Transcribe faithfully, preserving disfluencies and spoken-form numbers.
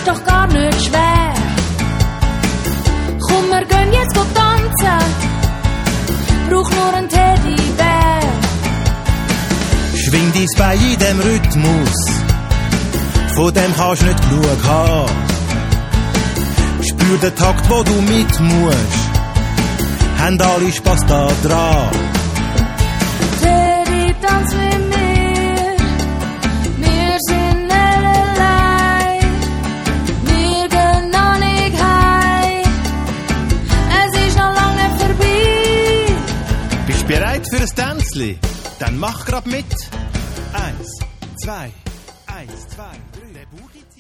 ist doch gar nicht schwer. Komm, wir gehen jetzt go tanzen. Brauch nur einen Teddybär. Schwing dein Bein in dem Rhythmus, von dem kannst du nicht genug haben. Spür den Takt, wo du mit musst, haben alle Spass da dran. Teddy, tanz mit mir, wir sind nicht allein. Wir gehen noch nicht heim, es ist noch lange nicht vorbei. Bist du bereit für ein Tänzli? Dann mach grad mit. Eins, zwei, eins, zwei, drei. Der Boogie